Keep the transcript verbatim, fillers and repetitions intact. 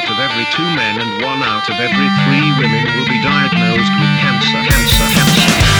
out of every two men and one out of every three women will be diagnosed with cancer. Cancer. Cancer.